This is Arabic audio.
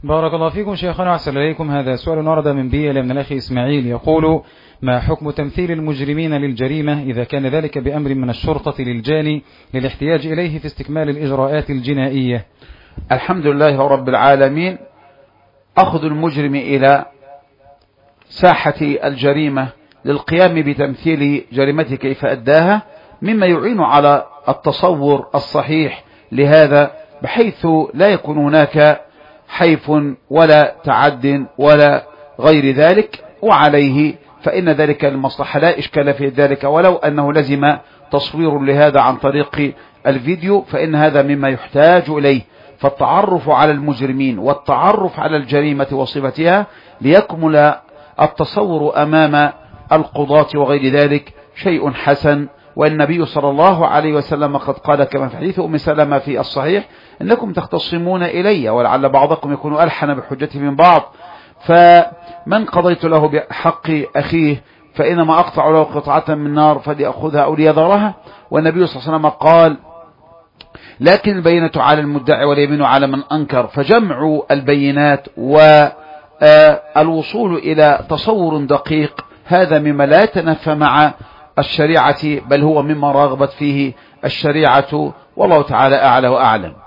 بارك الله فيكم شيخنا وأحسن إليكم. هذا سؤال ورد من بيئة من الأخ إسماعيل يقول: ما حكم تمثيل المجرمين للجريمة إذا كان ذلك بأمر من الشرطة للجاني للاحتياج إليه في استكمال الإجراءات الجنائية؟ الحمد لله رب العالمين. أخذ المجرم إلى ساحة الجريمة للقيام بتمثيل جريمته كيف أداها مما يعين على التصور الصحيح لهذا، بحيث لا يكون هناك حيف ولا تعد ولا غير ذلك، وعليه فإن ذلك المصلحة لا إشكال في ذلك، ولو أنه لزم تصوير لهذا عن طريق الفيديو فإن هذا مما يحتاج إليه. فالتعرف على المجرمين والتعرف على الجريمة وصفتها ليكمل التصور أمام القضاة وغير ذلك شيء حسن. والنبي صلى الله عليه وسلم قد قال كما في حديث أم سلمة في الصحيح: إنكم تختصمون إلي ولعل بعضكم يكون ألحن بحجته من بعض، فمن قضيت له بحق أخيه فإنما أقطع له قطعة من نار فليأخذها أو ليذرها. والنبي صلى الله عليه وسلم قال: لكن البينة على المدعي واليمين على من أنكر. فجمع البينات والوصول إلى تصور دقيق هذا مما لا يتنافى مع الشريعة، بل هو مما رغبت فيه الشريعة، والله تعالى أعلى وأعلم.